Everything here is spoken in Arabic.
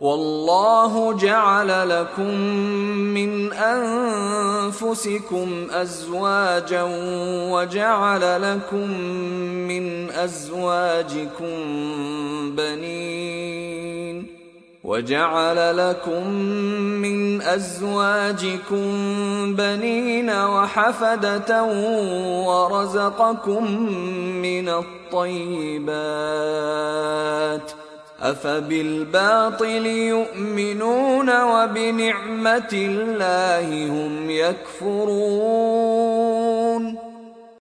والله جعل لكم من أنفسكم أزواجا وجعل لكم من أزواجكم بنين وحفدة ورزقكم من الطيبات، أفبالباطل يؤمنون وبنعمة الله هم يكفرون.